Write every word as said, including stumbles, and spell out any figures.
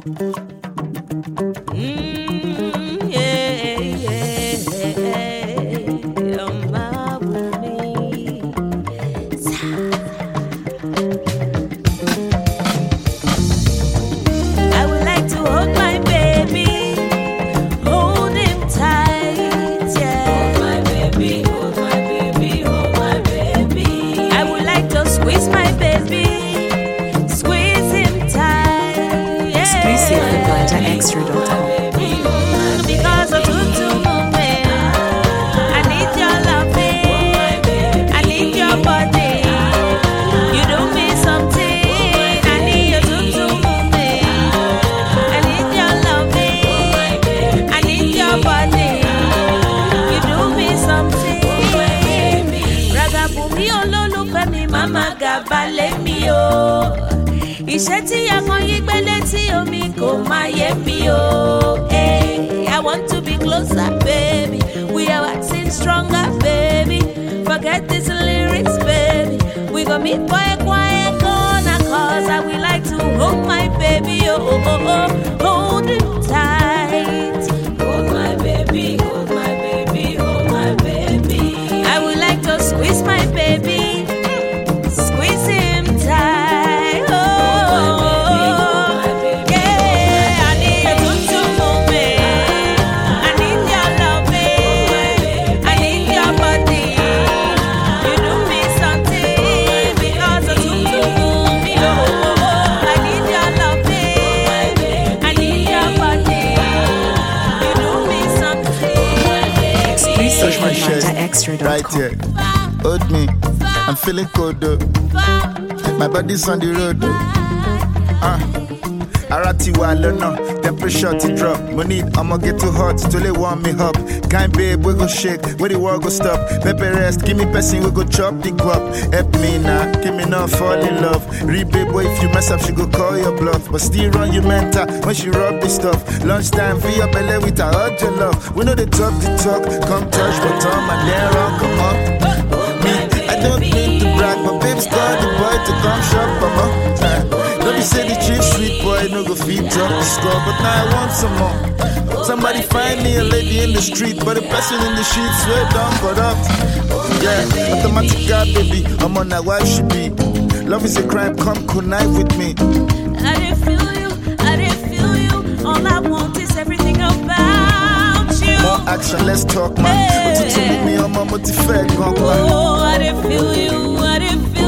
Iṣẹ́ tí àwọn yí gbẹ́lẹ́ tí omi kò máa yé mi o. Hey, I want to be closer, baby. We are waxing stronger, baby. Forget these lyrics, baby. We gon' meet for a quiet corner, cause I would like to hold my baby, oh, oh, oh, oh. Hold him tight. Hold my baby, hold my baby, hold my baby. I would like to squeeze my baby. Squeeze him tight. Oh. Right here, hold me, I'm feeling cold though. My body's on the road though. Ah, Arati wa lona, temperature to drop. Money, I'ma get too hot, till they warm me up. Kind babe, we go shake, where the world go stop. Pepe rest, give me person, we go chop the guap. Help me now, give me not fall in love. Read babe, boy, if you mess up, she go call your bluff. But still run you mental when she rub the stuff. Lunchtime, for your belly with a hug your love. We know they talk the talk, come touch bottom and then run, come up. Me, I don't need to brag, but babe's call the boy to come shop, mama. Don't be say the chief sweet boy, no go feed up the score, but now I want some more. Somebody find me a lady in the street, but a person in the sheets way down corrupt. Yeah, automatic guy, baby, I'm on that wife she be. Love is a crime, come connive with me. I didn't feel you, I didn't feel you. All I want is everything about you. More action, let's talk, man. What you told me, I'm a motivated. Oh, I didn't feel you, I didn't feel you.